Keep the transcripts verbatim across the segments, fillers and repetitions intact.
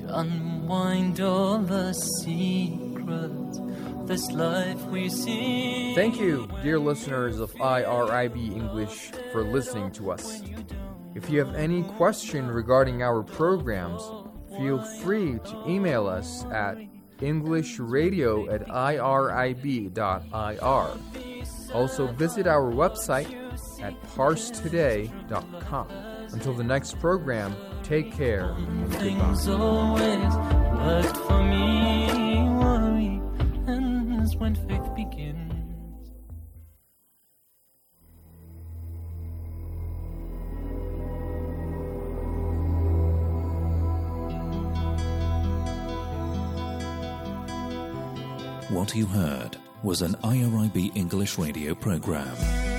unwind all the secrets of this life we see. Thank you, dear listeners of I R I B English, for listening to us. If you have any question regarding our programs, feel free to email us at englishradio at irib dot I R. Also visit our website at parse today dot com. Until the next program, take care and Things goodbye. always worked for me. Worry ends when faith begins. What you heard was an I R I B English radio program.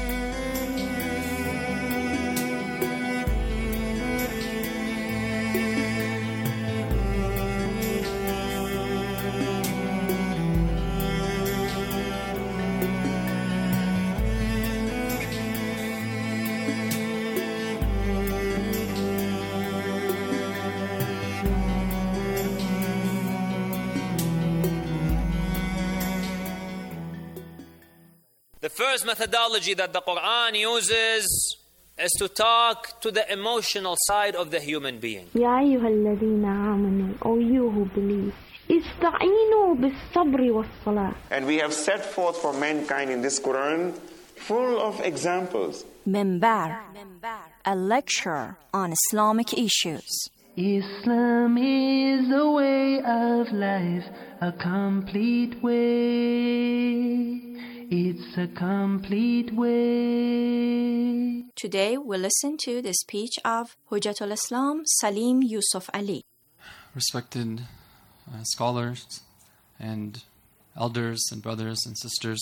The first methodology that the Quran uses is to talk to the emotional side of the human being. يا أيها الذين آمنوا, O you who believe, استعينوا بالصبر والصلاة. And we have set forth for mankind in this Quran full of examples. Minbar, a lecture on Islamic issues. Islam is a way of life, a complete way. It's a complete way. Today we listen to the speech of Hujjatul Islam Salim Yusuf Ali. Respected uh, scholars and elders and brothers and sisters,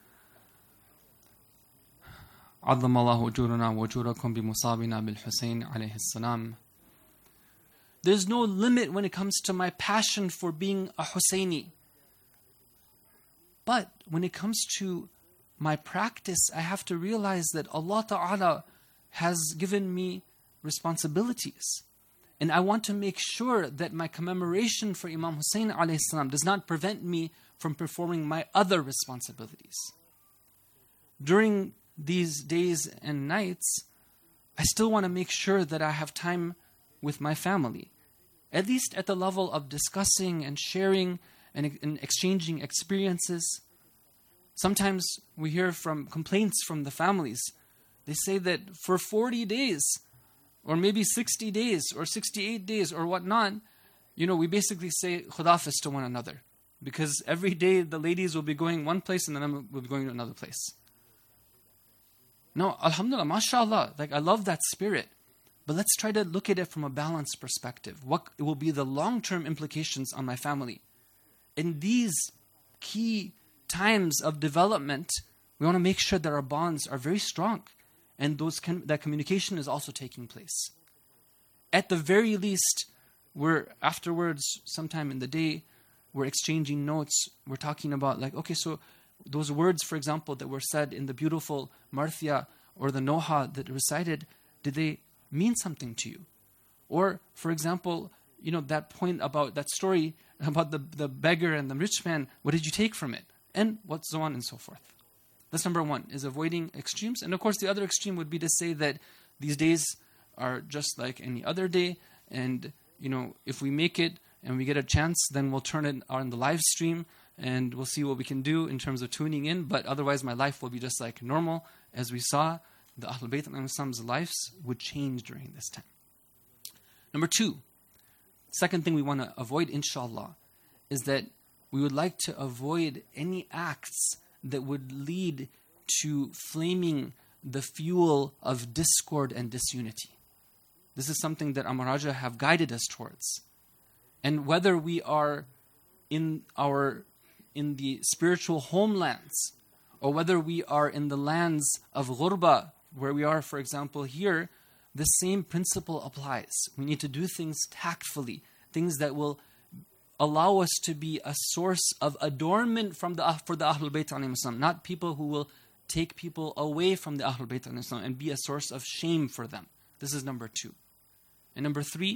عظم الله أجورنا وأجوركم بمصابنا بالحسين عليه السلام. There's no limit when it comes to my passion for being a Husseini. But when it comes to my practice, I have to realize that Allah Ta'ala has given me responsibilities. And I want to make sure that my commemoration for Imam Hussein alayhi salam does not prevent me from performing my other responsibilities. During these days and nights, I still want to make sure that I have time with my family, at least at the level of discussing and sharing and, and exchanging experiences. Sometimes we hear from complaints from the families. They say that for forty days, or maybe sixty days, or sixty-eight days, or whatnot, you know, we basically say khudafis to one another. Because every day the ladies will be going one place and then we'll be going to another place. No, alhamdulillah, mashallah, like I love that spirit. But let's try to look at it from a balanced perspective. What will be the long-term implications on my family? In these key times of development, we want to make sure that our bonds are very strong and those com- that communication is also taking place. At the very least, we're afterwards, sometime in the day, we're exchanging notes. We're talking about like, okay, so those words, for example, that were said in the beautiful Marthia or the Noha that recited, did they mean something to you? Or, for example, you know, that point about that story about the, the beggar and the rich man, what did you take from it? And what so on and so forth. That's number one, is avoiding extremes. And of course, the other extreme would be to say that these days are just like any other day. And, you know, if we make it and we get a chance, then we'll turn it on the live stream and we'll see what we can do in terms of tuning in. But otherwise, my life will be just like normal. As we saw, the Ahlul Bayt and Islam's lives would change during this time. Number two, second thing we want to avoid, inshallah, is that we would like to avoid any acts that would lead to flaming the fuel of discord and disunity. This is something that Amaraja have guided us towards. And whether we are in our in the spiritual homelands, or whether we are in the lands of ghurba, where we are, for example, here, the same principle applies. We need to do things tactfully, things that will allow us to be a source of adornment from the for the Ahlul Bayt alayhim salam, not people who will take people away from the Ahlul Bayt alayhim salam and be a source of shame for them. This is number two. And number three,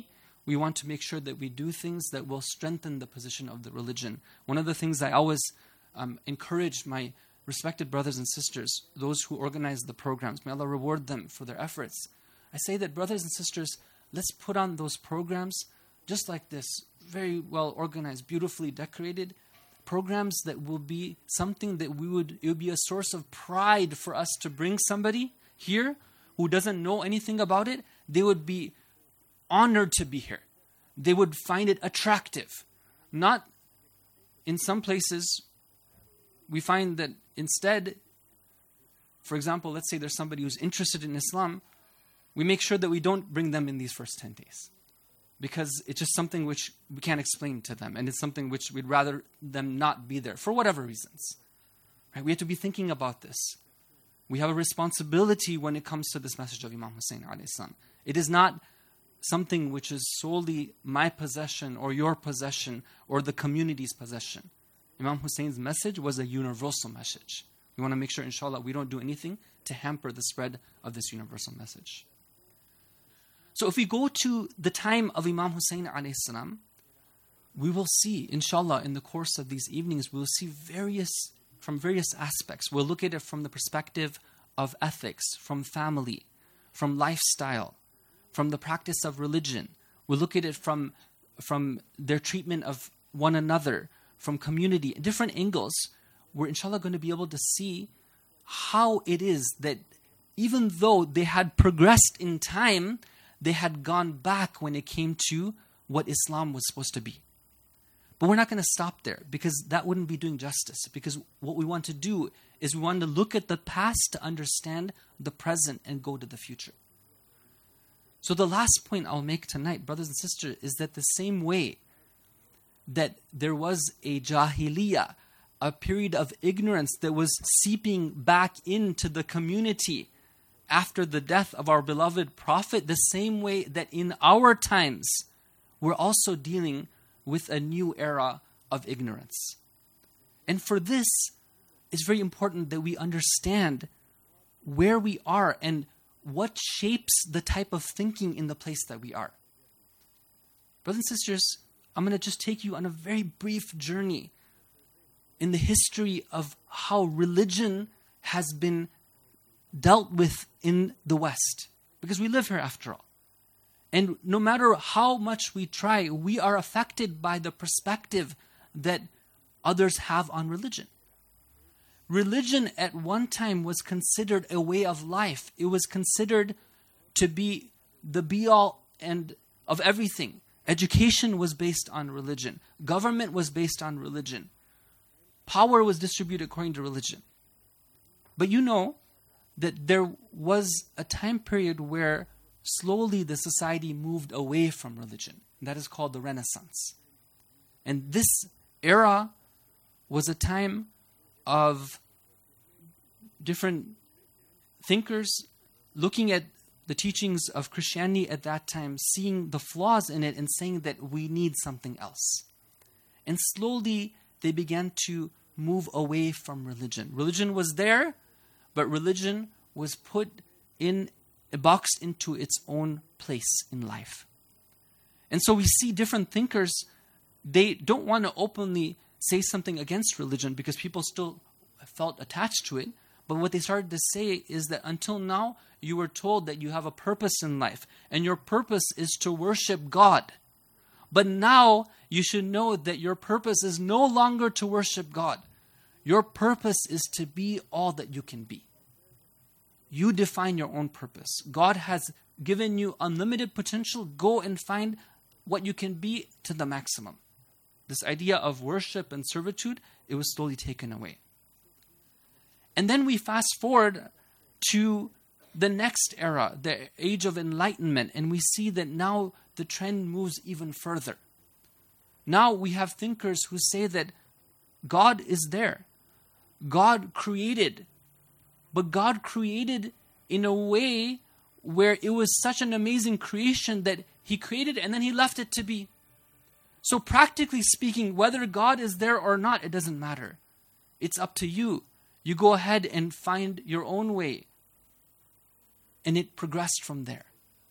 We want to make sure that we do things that will strengthen the position of the religion. One of the things I always um, encourage my respected brothers and sisters, those who organize the programs, may Allah reward them for their efforts. I say that, brothers and sisters, let's put on those programs just like this, very well organized, beautifully decorated, programs that will be something that we would, it would be a source of pride for us to bring somebody here who doesn't know anything about it. They would be honored to be here. They would find it attractive. Not in some places, we find that instead, for example, let's say there's somebody who's interested in Islam, we make sure that we don't bring them in these first ten days. Because it's just something which we can't explain to them. And it's something which we'd rather them not be there, for whatever reasons. Right? We have to be thinking about this. We have a responsibility when it comes to this message of Imam Hussein alayhi salam. It is not something which is solely my possession or your possession or the community's possession. Imam Hussein's message was a universal message. We want to make sure, inshallah, we don't do anything to hamper the spread of this universal message. So if we go to the time of Imam Hussein alayhi salam, we will see, inshallah, in the course of these evenings, we will see various, from various aspects. We'll look at it from the perspective of ethics, from family, from lifestyle, from the practice of religion. We'll look at it from, from their treatment of one another, from community, different angles. We're inshallah going to be able to see how it is that even though they had progressed in time, they had gone back when it came to what Islam was supposed to be. But we're not going to stop there, because that wouldn't be doing justice. Because what we want to do is we want to look at the past to understand the present and go to the future. So the last point I'll make tonight, brothers and sisters, is that the same way that there was a jahiliyyah, a period of ignorance that was seeping back into the community after the death of our beloved Prophet, the same way that in our times, we're also dealing with a new era of ignorance. And for this, it's very important that we understand where we are and what shapes the type of thinking in the place that we are. Brothers and sisters, I'm going to just take you on a very brief journey in the history of how religion has been dealt with in the West. Because we live here after all. And no matter how much we try, we are affected by the perspective that others have on religion. Religion at one time was considered a way of life. It was considered to be the be-all and of everything. Education was based on religion. Government was based on religion. Power was distributed according to religion. But you know that there was a time period where slowly the society moved away from religion. That is called the Renaissance. And this era was a time of different thinkers looking at the teachings of Christianity at that time, seeing the flaws in it and saying that we need something else. And slowly they began to move away from religion. Religion was there, but religion was put in, boxed into its own place in life. And so we see different thinkers, they don't want to openly say something against religion because people still felt attached to it. But what they started to say is that until now, you were told that you have a purpose in life, and your purpose is to worship God. But now you should know that your purpose is no longer to worship God. Your purpose is to be all that you can be. You define your own purpose. God has given you unlimited potential. Go and find what you can be to the maximum. This idea of worship and servitude, it was slowly taken away. And then we fast forward to the next era, the age of enlightenment, and we see that now the trend moves even further. Now we have thinkers who say that God is there. God created, but God created in a way where it was such an amazing creation that He created and then He left it to be. So practically speaking, whether God is there or not, it doesn't matter. It's up to you. You go ahead and find your own way. And it progressed from there.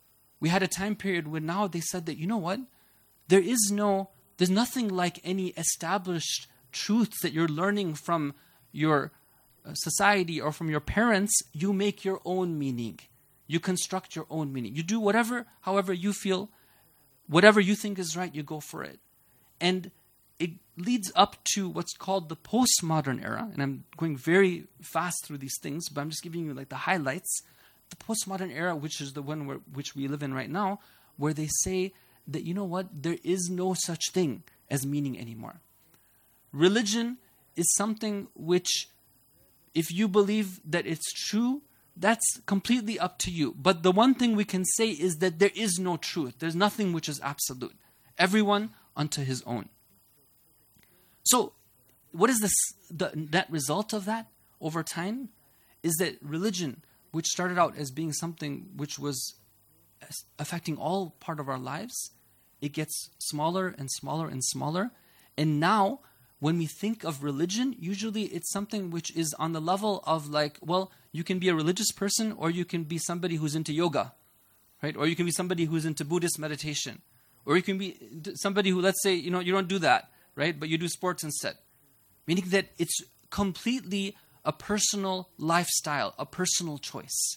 We had a time period where now they said that, you know what? There is no, there's nothing like any established truths that you're learning from your society or from your parents. You make your own meaning. You construct your own meaning. You do whatever, however you feel, whatever you think is right, you go for it. And it leads up to what's called the postmodern era. And I'm going very fast through these things, but I'm just giving you like the highlights. The postmodern era, which is the one where, which we live in right now, where they say that, you know what, there is no such thing as meaning anymore. Religion is something which, if you believe that it's true, that's completely up to you. But the one thing we can say is that there is no truth. There's nothing which is absolute. Everyone unto his own. So, what is this, the net result of that over time? Is that religion, which started out as being something which was affecting all part of our lives, it gets smaller and smaller and smaller. And now, when we think of religion, usually it's something which is on the level of like, well, you can be a religious person or you can be somebody who's into yoga, right? Or you can be somebody who's into Buddhist meditation. Or you can be somebody who, let's say, you know, you don't do that, right? But you do sports instead. Meaning that it's completely a personal lifestyle, a personal choice.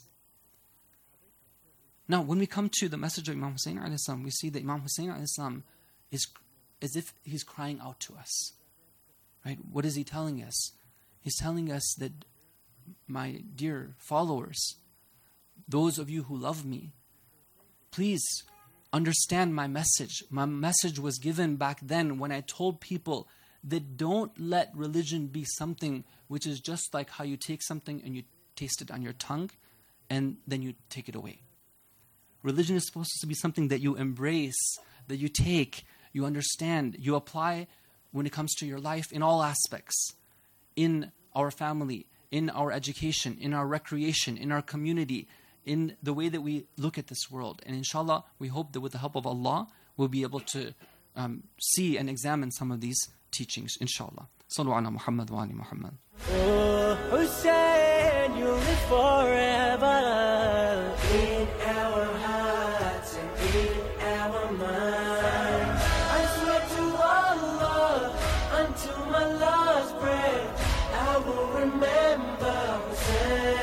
Now, when we come to the message of Imam Hussein alayhi salam, we see that Imam Hussein alayhi salam is as if he's crying out to us. Right? What is he telling us? He's telling us that, my dear followers, those of you who love me, please understand my message. My message was given back then when I told people that don't let religion be something which is just like how you take something and you taste it on your tongue and then you take it away. Religion is supposed to be something that you embrace, that you take, you understand, you apply when it comes to your life in all aspects, in our family, in our education, in our recreation, in our community, in the way that we look at this world. And inshallah, we hope that with the help of Allah, we'll be able to um, see and examine some of these teachings, inshallah. Sallu ala Muhammad wa ali Muhammad. Oh, Hussein, you live forever in our hearts and in our minds. I swear to Allah, until my last breath, I will remember Hussein.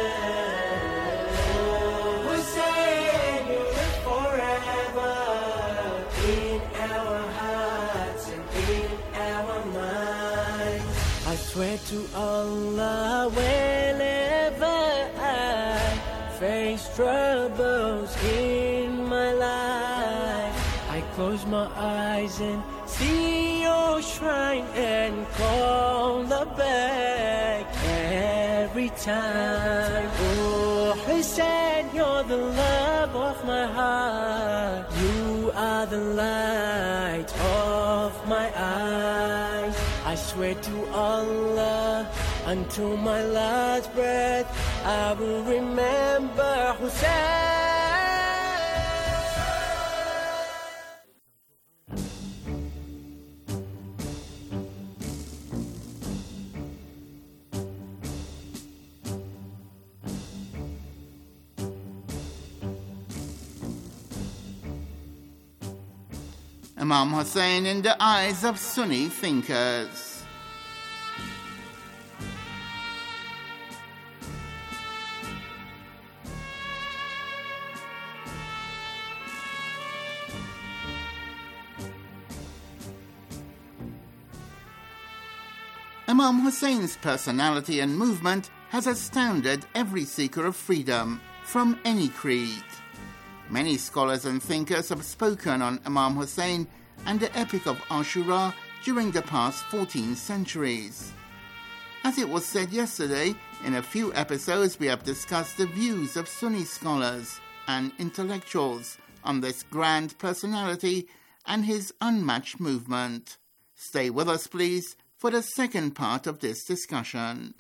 Hussein, you live forever in our hearts and in our minds. I swear to Allah, whenever I face troubles in my life, I close my eyes and see your shrine and call the back every time. Oh, Hussein, you're the love of my heart. You are the light of my eyes. I swear to Allah, until my last breath, I will remember Hussein. Imam Hussein in the eyes of Sunni thinkers. Imam Hussein's personality and movement has astounded every seeker of freedom from any creed. Many scholars and thinkers have spoken on Imam Hussein and the epic of Ashura during the past fourteen centuries. As it was said yesterday, in a few episodes we have discussed the views of Sunni scholars and intellectuals on this grand personality and his unmatched movement. Stay with us, please, for the second part of this discussion.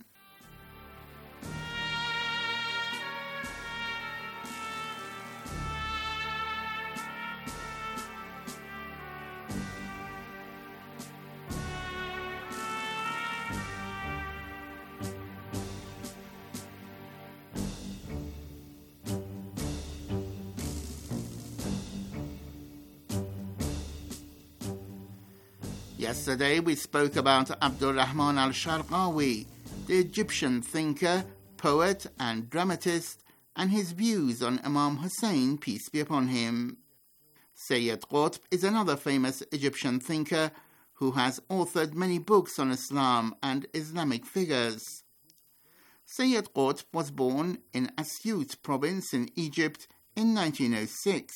Yesterday we spoke about Abdul Rahman al-Sharqawi, the Egyptian thinker, poet and dramatist, and his views on Imam Hussein, peace be upon him. Sayyid Qutb is another famous Egyptian thinker who has authored many books on Islam and Islamic figures. Sayyid Qutb was born in Asyut province in Egypt in nineteen oh six.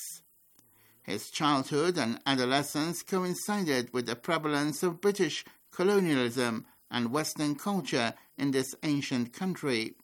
His childhood and adolescence coincided with the prevalence of British colonialism and Western culture in this ancient country.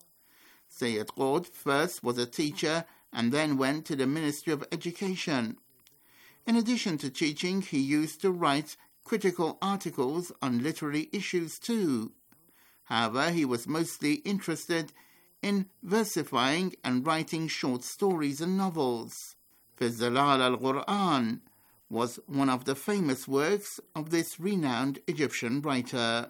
Sayyid Qutb first was a teacher and then went to the Ministry of Education. In addition to teaching, he used to write critical articles on literary issues too. However, he was mostly interested in versifying and writing short stories and novels. Fi Zilal al-Quran was one of the famous works of this renowned Egyptian writer.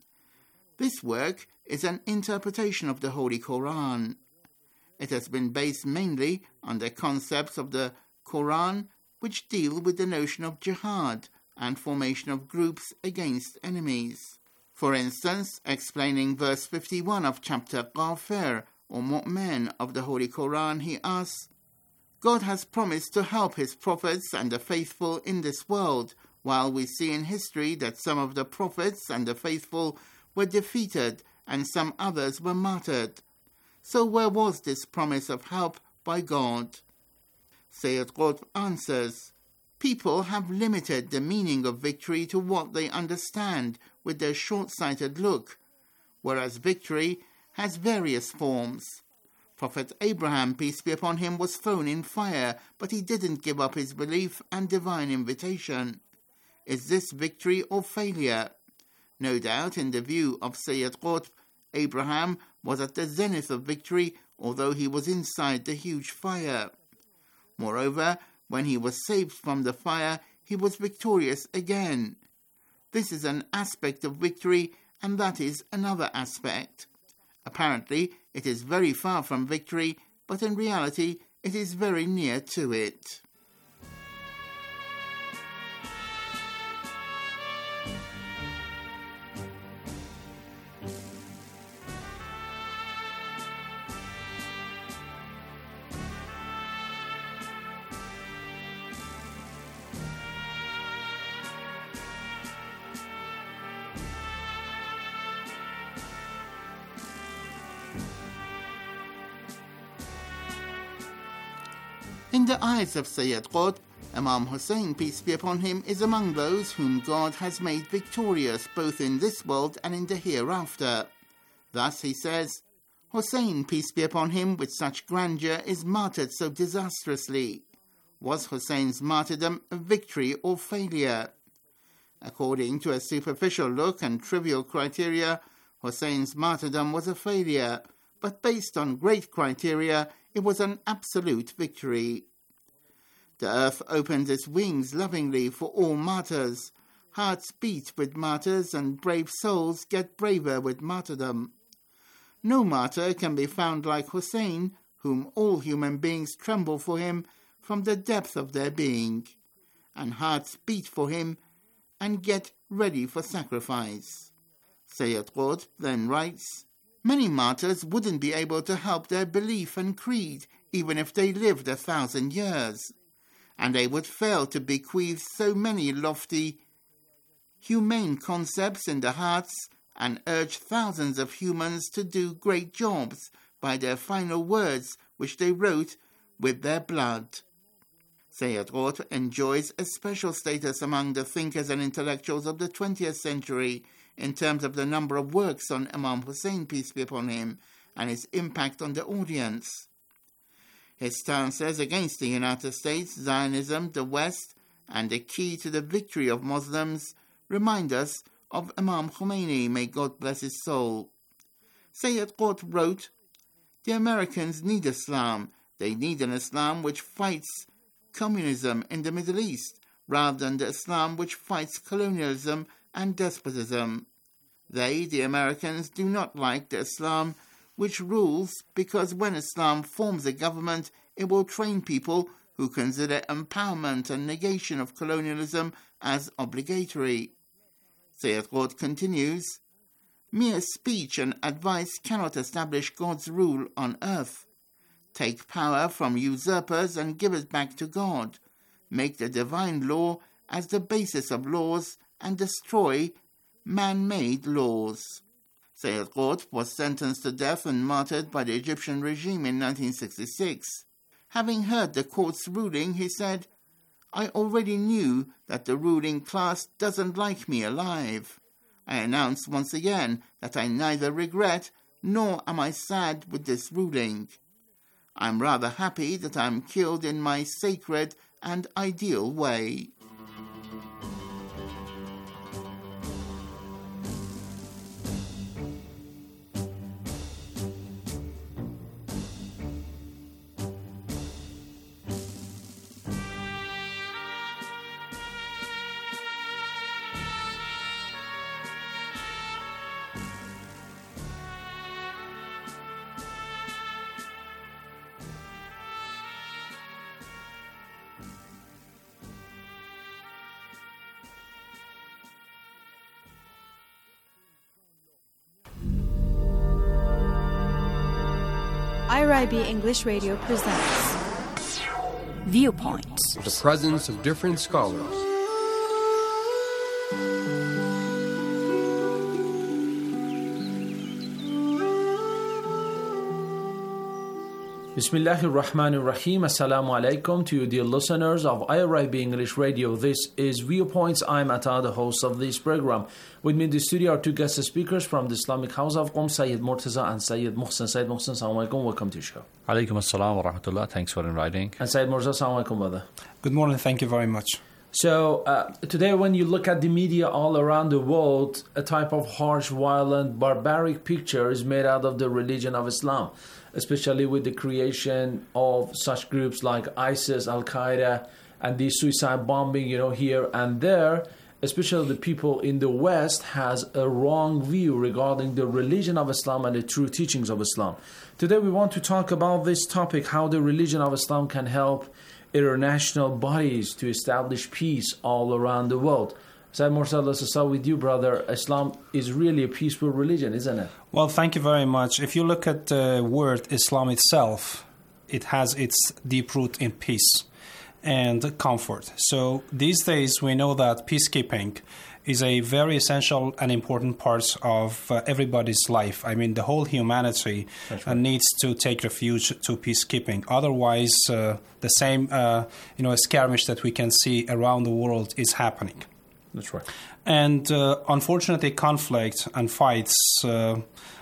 This work is an interpretation of the Holy Quran. It has been based mainly on the concepts of the Quran, which deal with the notion of jihad and formation of groups against enemies. For instance, explaining verse fifty-one of chapter Ghafir, or Mu'min of the Holy Quran, he asks, God has promised to help his prophets and the faithful in this world, while we see in history that some of the prophets and the faithful were defeated and some others were martyred. So where was this promise of help by God? Sayyid Qutb answers, people have limited the meaning of victory to what they understand with their short-sighted look, whereas victory has various forms. Prophet Abraham, peace be upon him, was thrown in fire, but he didn't give up his belief and divine invitation. Is this victory or failure? No doubt, in the view of Sayyid Qutb, Abraham was at the zenith of victory, although he was inside the huge fire. Moreover, when he was saved from the fire, he was victorious again. This is an aspect of victory, and that is another aspect. Apparently, it is very far from victory, but in reality, it is very near to it. In the eyes of Sayyid Qutb, Imam Hussein, peace be upon him, is among those whom God has made victorious both in this world and in the hereafter. Thus he says, Hussein, peace be upon him, with such grandeur is martyred so disastrously. Was Hussein's martyrdom a victory or failure? According to a superficial look and trivial criteria, Hussein's martyrdom was a failure, but based on great criteria, it was an absolute victory. The earth opens its wings lovingly for all martyrs. Hearts beat with martyrs and brave souls get braver with martyrdom. No martyr can be found like Hussein, whom all human beings tremble for him from the depth of their being, and hearts beat for him and get ready for sacrifice. Sayyid Qutb then writes, many martyrs wouldn't be able to help their belief and creed even if they lived a thousand years, and they would fail to bequeath so many lofty, humane concepts in the hearts and urge thousands of humans to do great jobs by their final words which they wrote with their blood. Sayyid Qutb enjoys a special status among the thinkers and intellectuals of the twentieth century in terms of the number of works on Imam Hussein, peace be upon him, and his impact on the audience. His stances against the United States, Zionism, the West, and the key to the victory of Muslims remind us of Imam Khomeini, may God bless his soul. Sayyid Qutb wrote, the Americans need Islam. They need an Islam which fights communism in the Middle East, rather than the Islam which fights colonialism and despotism. They, the Americans, do not like the Islam which rules because when Islam forms a government, it will train people who consider empowerment and negation of colonialism as obligatory. Sayyid Qutb continues, mere speech and advice cannot establish God's rule on earth. Take power from usurpers and give it back to God. Make the divine law as the basis of laws and destroy man-made laws. Sayyid Qutb was sentenced to death and martyred by the Egyptian regime in nineteen sixty-six. Having heard the court's ruling, he said, I already knew that the ruling class doesn't like me alive. I announce once again that I neither regret nor am I sad with this ruling. I'm rather happy that I'm killed in my sacred and ideal way. I R I B English Radio presents Viewpoints. The presence of different scholars. Bismillahir Rahmanir Rahim. Assalamu alaikum to you, dear listeners of I R I B English Radio. This is Viewpoints. I'm Atta, the host of this program. With me in the studio are two guest speakers from the Islamic House of Qom, Sayyid Murtaza and Sayyid Muhsin. Sayyid Muhsin, assalamu alaikum. Welcome to the show. Alaikum assalam wa rahmatullah. Thanks for inviting. And Sayyid Murtaza, assalamu alaikum, brother. Good morning. Thank you very much. So, uh, today when you look at the media all around the world, a type of harsh, violent, barbaric picture is made out of the religion of Islam, especially with the creation of such groups like ISIS, Al-Qaeda, and the suicide bombing, you know, here and there. Especially the people in the West has a wrong view regarding the religion of Islam and the true teachings of Islam. Today we want to talk about this topic, how the religion of Islam can help international bodies to establish peace all around the world. Sayyid Murtaza, let's start with you, brother. Islam is really a peaceful religion, isn't it? Well, thank you very much. If you look at the word Islam itself, it has its deep root in peace and comfort. So these days we know that peacekeeping is a very essential and important part of uh, everybody's life. I mean, the whole humanity right. uh, needs to take refuge to peacekeeping. Otherwise, uh, the same uh, you know, skirmish that we can see around the world is happening. That's right. And uh, unfortunately, conflict and fights, uh,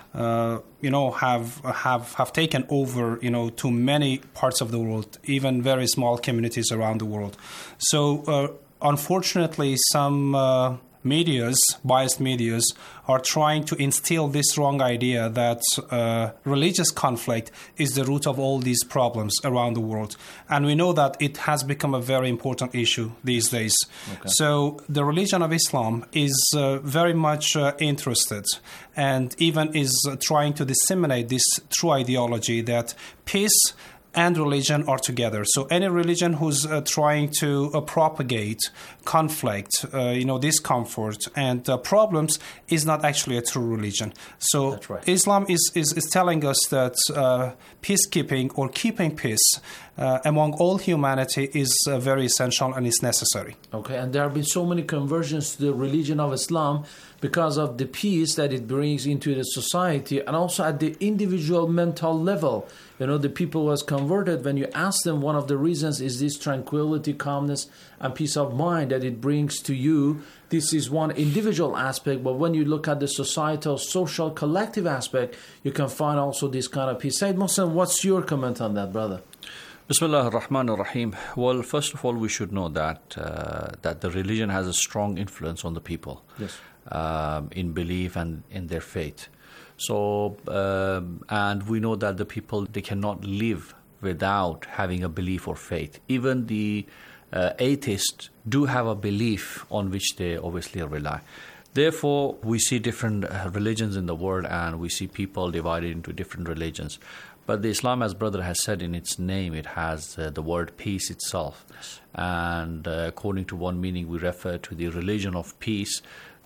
uh, you know, have have have taken over, you know, to many parts of the world, even very small communities around the world. So, uh, unfortunately, some uh, medias, biased medias, are trying to instill this wrong idea that uh, religious conflict is the root of all these problems around the world. And we know that it has become a very important issue these days. Okay. So the religion of Islam is uh, very much uh, interested and even is uh, trying to disseminate this true ideology that peace and religion are together. So any religion who's uh, trying to uh, propagate conflict, uh, you know, discomfort and uh, problems is not actually a true religion. So That's right. Islam is, is, is telling us that uh, peacekeeping or keeping peace uh, among all humanity is uh, very essential and is necessary. Okay, and there have been so many conversions to the religion of Islam because of the peace that it brings into the society and also at the individual mental level. You know, the people who has converted, when you ask them, one of the reasons is this tranquility, calmness, and peace of mind that it brings to you. This is one individual aspect, but when you look at the societal, social, collective aspect, you can find also this kind of peace. Sayyid Muhsin, what's your comment on that, brother? Bismillah ar-Rahman ar-Rahim. Well, first of all, we should know that uh, that the religion has a strong influence on the people. Yes. Um, in belief and in their faith. So, um, and we know that the people, they cannot live without having a belief or faith. Even the uh, atheists do have a belief on which they obviously rely. Therefore, we see different uh, religions in the world and we see people divided into different religions. But the Islam, as brother has said in its name, it has uh, the word peace itself. Yes. And uh, according to one meaning, we refer to the religion of peace.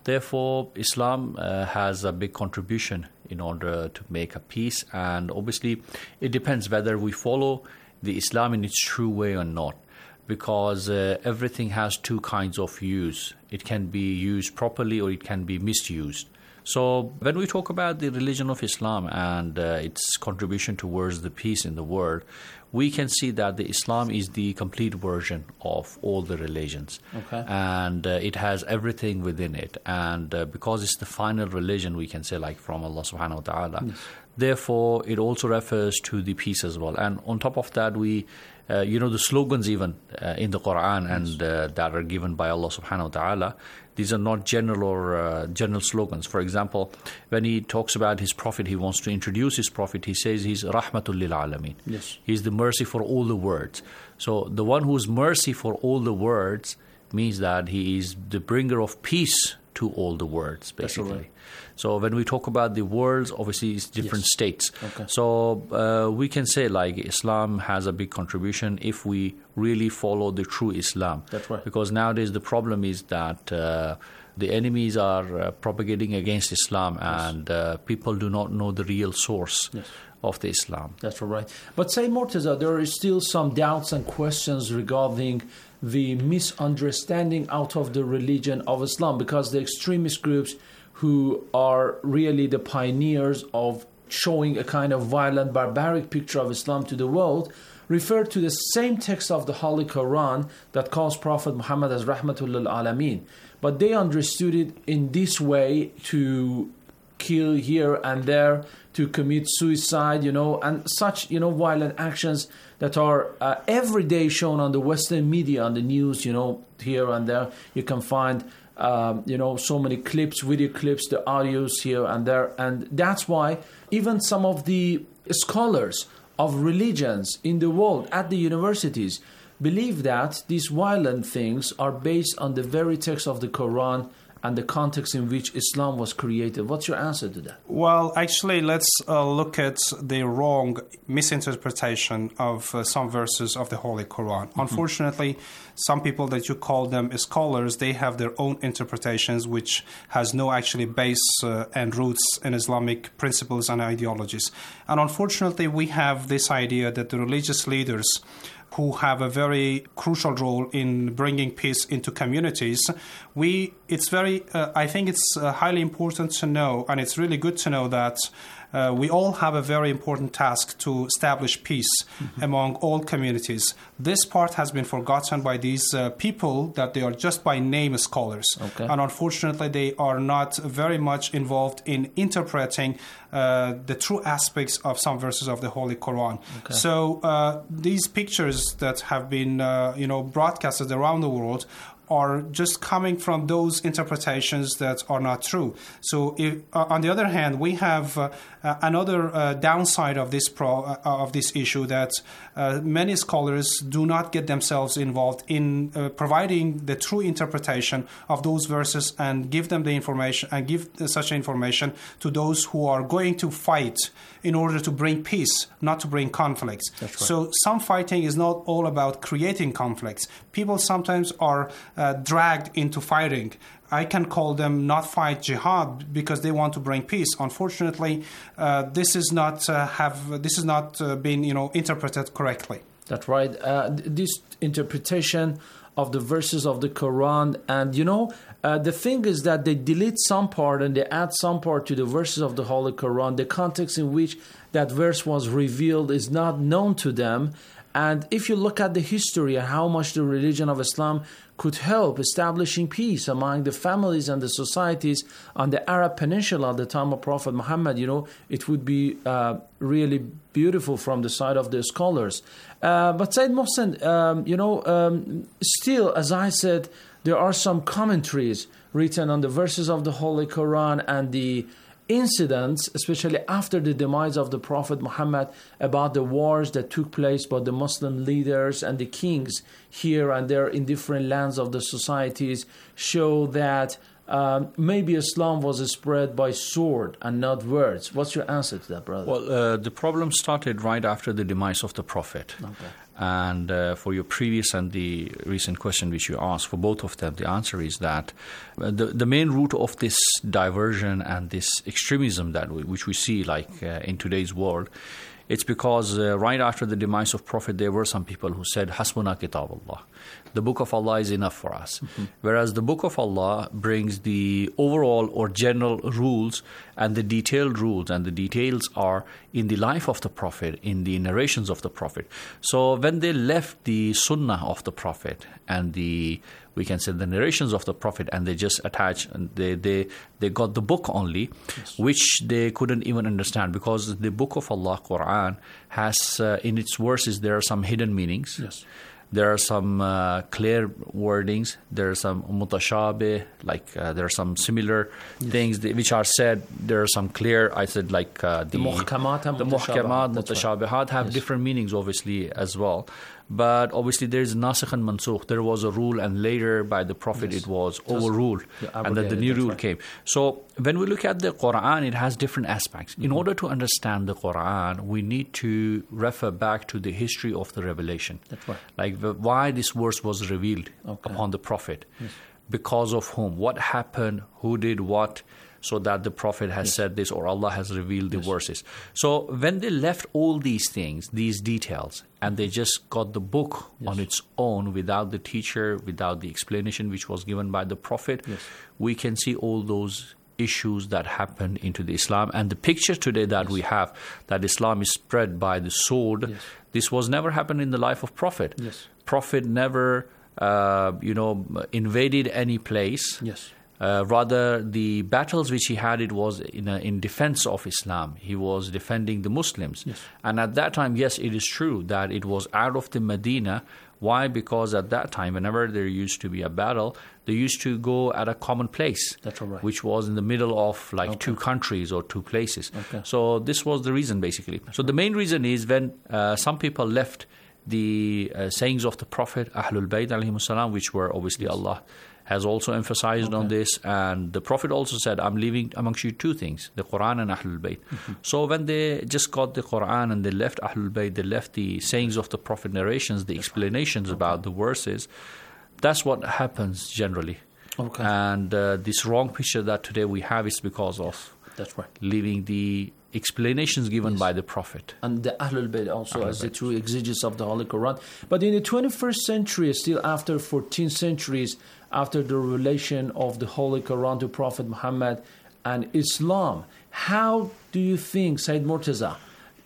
Therefore, Islam uh, has a big contribution in order to make a peace, and obviously it depends whether we follow the Islam in its true way or not, because uh, everything has two kinds of use. It can be used properly or it can be misused. So when we talk about the religion of Islam and uh, its contribution towards the peace in the world, we can see that the Islam is the complete version of all the religions. Okay. And uh, it has everything within it. And uh, because it's the final religion, we can say, like from Allah subhanahu wa ta'ala. Yes. Therefore, it also refers to the peace as well. And on top of that, we, uh, you know, the slogans even uh, in the Quran yes. and uh, that are given by Allah subhanahu wa ta'ala, these are not general or uh, general slogans. For example, when he talks about his prophet, he wants to introduce his prophet, he says he's rahmatul lil alameen. Yes. He's the mercy for all the worlds. So the one who is mercy for all the worlds means that he is the bringer of peace to all the worlds, basically. Right. So when we talk about the worlds, obviously it's different yes. states. Okay. So uh, we can say like Islam has a big contribution if we really follow the true Islam. That's right. Because nowadays the problem is that uh, the enemies are uh, propagating against Islam yes. and uh, people do not know the real source yes. of the Islam. That's right. But say, Mortaza, there is still some doubts and questions regarding the misunderstanding out of the religion of Islam, because the extremist groups who are really the pioneers of showing a kind of violent, barbaric picture of Islam to the world refer to the same text of the Holy Quran that calls Prophet Muhammad as Rahmatul lil Alameen. But they understood it in this way to kill here and there, to commit suicide, you know, and such, you know, violent actions that are uh, every day shown on the Western media, on the news, you know, here and there. You can find, um, you know, so many clips, video clips, the audios here and there. And that's why even some of the scholars of religions in the world at the universities believe that these violent things are based on the very text of the Quran and the context in which Islam was created. What's your answer to that? Well, actually, let's uh, look at the wrong misinterpretation of uh, some verses of the Holy Quran. Mm-hmm. Unfortunately, some people that you call them scholars, they have their own interpretations, which has no actually base uh, and roots in Islamic principles and ideologies. And unfortunately, we have this idea that the religious leaders who have a very crucial role in bringing peace into communities, we it's very, uh, I think it's uh, highly important to know, and it's really good to know that uh, we all have a very important task to establish peace mm-hmm. among all communities. This part has been forgotten by these uh, people that they are just by name scholars. Okay. And unfortunately, they are not very much involved in interpreting uh, the true aspects of some verses of the Holy Quran. Okay. So uh, these pictures that have been uh, you know, broadcasted around the world are just coming from those interpretations that are not true. So, if, uh, on the other hand, we have uh, uh, another uh, downside of this pro uh, of this issue that uh, many scholars do not get themselves involved in uh, providing the true interpretation of those verses and give them the information and give such information to those who are going to fight in order to bring peace, not to bring conflicts. That's right. So, some fighting is not all about creating conflicts. People sometimes are Uh, dragged into fighting. I can call them not fight jihad because they want to bring peace. Unfortunately, uh, this is not uh, have this is not uh, been you know interpreted correctly. That's right. Uh, this interpretation of the verses of the Quran, and you know, uh, the thing is that they delete some part and they add some part to the verses of the Holy Quran. The context in which that verse was revealed is not known to them. And if you look at the history and how much the religion of Islam could help establishing peace among the families and the societies on the Arab Peninsula at the time of Prophet Muhammad, you know, it would be uh, really beautiful from the side of the scholars. Uh, but Sayyid Mohsen, um, you know, um, still, as I said, there are some commentaries written on the verses of the Holy Quran and the incidents, especially after the demise of the Prophet Muhammad, about the wars that took place by the Muslim leaders and the kings here and there in different lands of the societies, show that um, maybe Islam was spread by sword and not words. What's your answer to that, brother? Well, uh, the problem started right after the demise of the Prophet. Okay. And uh, for your previous and the recent question which you asked, for both of them, the answer is that uh, the, the main root of this diversion and this extremism that we, which we see like uh, in today's world, it's because uh, right after the demise of Prophet, there were some people who said, Hasbuna Kitab Allah. The Book of Allah is enough for us. Mm-hmm. Whereas the Book of Allah brings the overall or general rules and the detailed rules, and the details are in the life of the Prophet, in the narrations of the Prophet. So when they left the Sunnah of the Prophet and the, we can say, the narrations of the Prophet, and they just attach, and they, they, they got the book only, yes. which they couldn't even understand, because the Book of Allah, Quran, has uh, in its verses, there are some hidden meanings. Yes. There are some uh, clear wordings. There are some mutashabih, like uh, there are some similar yes. things that, which are said. There are some clear, I said, like uh, the, the muhkamat, the muhkamat, mutashabihat right. have yes. different meanings, obviously, as well. But obviously there is nasikh and mansukh. There was a rule, and later by the Prophet yes. it was overruled, and then the new rule right. came. So when we look at the Quran, it has different aspects. Mm-hmm. In order to understand the Quran, we need to refer back to the history of the revelation. That's right. Like the, why this verse was revealed okay. upon the Prophet. Yes. Because of whom? What happened? Who did what? So that the Prophet has yes. said this, or Allah has revealed the yes. verses. So when they left all these things, these details, and they just got the book yes. on its own without the teacher, without the explanation which was given by the Prophet, yes. we can see all those issues that happened into the Islam. And the picture today that yes. we have, that Islam is spread by the sword, yes. this was never happened in the life of Prophet. Yes. Prophet never, uh, you know, invaded any place. Yes. Uh, rather, the battles which he had, it was in, a, in defense of Islam. He was defending the Muslims. Yes. And at that time, yes, it is true that it was out of the Medina. Why? Because at that time, whenever there used to be a battle, they used to go at a common place, That's all right. which was in the middle of like okay. two countries or two places. Okay. So this was the reason, basically. That's so right. the main reason is when uh, some people left the uh, sayings of the Prophet, Ahlul Bayt alayhimus salam, which were obviously yes. Allah has also emphasized okay. on this, and the Prophet also said, I'm leaving amongst you two things, the Quran and Ahlul Bayt. Mm-hmm. So when they just got the Quran and they left Ahlul Bayt, they left the sayings of the Prophet, narrations, the explanations okay. about the verses, that's what happens generally. Okay. And uh, this wrong picture that today we have is because of that's right. leaving the explanations given yes. by the Prophet. And the Ahlul Bayt also Ahlul as Bayt. the true exegesis of the Holy Quran. But in the twenty-first century, still after fourteen centuries, after the revelation of the Holy Quran to Prophet Muhammad and Islam, how do you think, Sayyid Murtaza,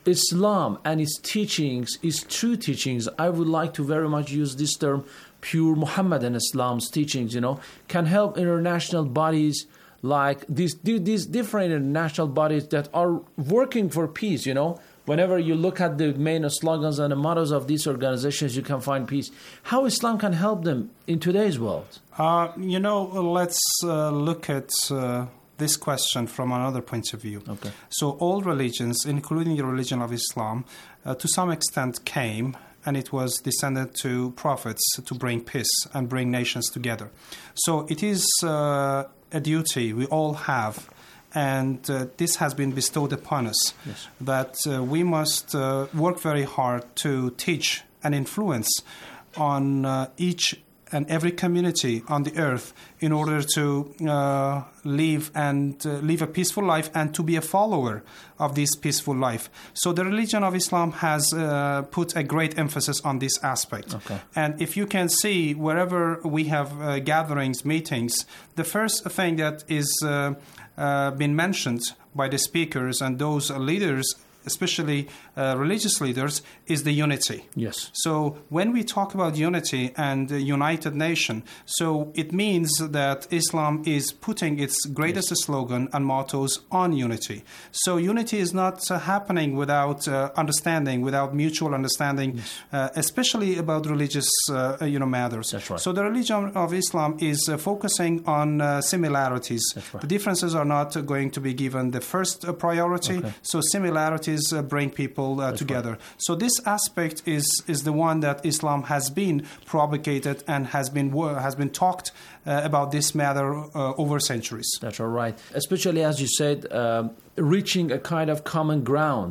Islam and its teachings, its true teachings, I would like to very much use this term, pure Muhammadan Islam's teachings, you know, can help international bodies like these, these different international bodies that are working for peace, you know. Whenever you look at the main slogans and the mottos of these organizations, you can find peace. How Islam can help them in today's world? Uh, you know, let's uh, look at uh, this question from another point of view. Okay. So all religions, including the religion of Islam, uh, to some extent came, and it was descended to prophets to bring peace and bring nations together. So it is uh, a duty we all have, and uh, this has been bestowed upon us, yes. that uh, we must uh, work very hard to teach and influence on uh, each and every community on the earth in order to uh, live and uh, live a peaceful life and to be a follower of this peaceful life. So the religion of Islam has uh, put a great emphasis on this aspect. Okay. And if you can see, wherever we have uh, gatherings, meetings, the first thing that is uh, uh, been mentioned by the speakers and those leaders, especially uh, religious leaders, is the unity. Yes. So when we talk about unity and a united nation, so it means that Islam is putting its greatest yes. slogan and mottos on unity. So unity is not uh, happening without uh, understanding, without mutual understanding, yes. uh, especially about religious uh, you know, matters. That's right. So the religion of Islam is uh, focusing on uh, similarities. That's right. The differences are not uh, going to be given the first uh, priority. Okay. So similarities Uh, bring people uh, together. Right. So this aspect is is the one that Islam has been propagated and has been has been talked uh, about this matter uh, over centuries. That's all right. Especially as you said, um, reaching a kind of common ground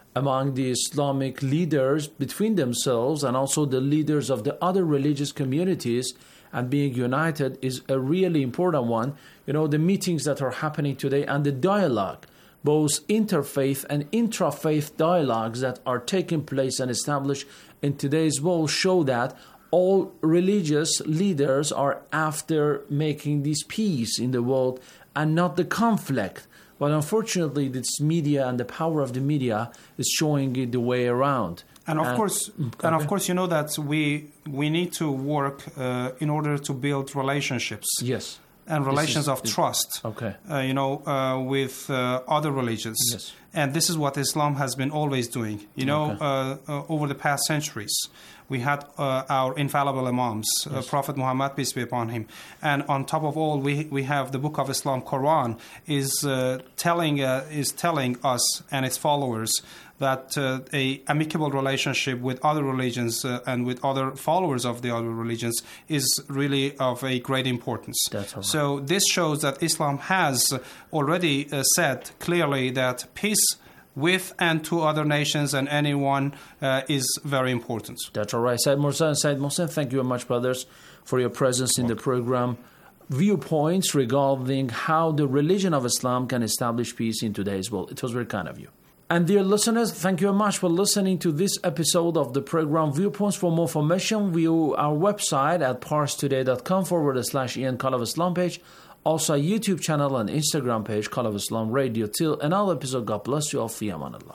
among the Islamic leaders between themselves and also the leaders of the other religious communities, and being united is a really important one. You know, the meetings that are happening today and the dialogue, both interfaith and intra-faith dialogues that are taking place and established in today's world show that all religious leaders are after making this peace in the world and not the conflict. But unfortunately, this media and the power of the media is showing it the way around. And of and, course, okay. and of course, you know that we we need to work uh, in order to build relationships. Yes. And relations is, of trust. Okay. Uh, you know, uh, with uh, other religions. Yes. And this is what Islam has been always doing. You know, Okay. uh, uh, over the past centuries, we had uh, our infallible imams, Yes. uh, Prophet Muhammad, peace be upon him. And on top of all, we we have the Book of Islam, Quran, is uh, telling uh, is telling us and its followers that uh, a amicable relationship with other religions uh, and with other followers of the other religions is really of a great importance. That's all right. So this shows that Islam has already uh, said clearly that peace with and to other nations and anyone uh, is very important. That's all right. Said Mursa and Said Mohsen, thank you very much, brothers, for your presence in the program. Viewpoints regarding how the religion of Islam can establish peace in today's world. It was very kind of you. And dear listeners, thank you very much for listening to this episode of the program Viewpoints. For more information, view our website at parstoday.com forward slash Ian Call of Islam page. Also, a YouTube channel and Instagram page, Call of Islam Radio. Till another episode, God bless you all. Fi aman Allah.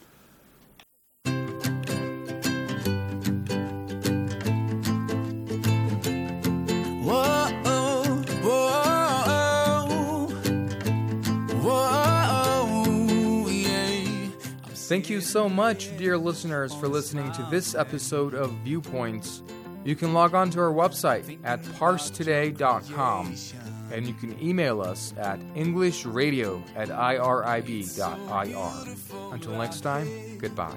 Thank you so much, dear listeners, for listening to this episode of Viewpoints. You can log on to our website at parse today dot com, and you can email us at englishradio at irib dot ir. Until next time, goodbye.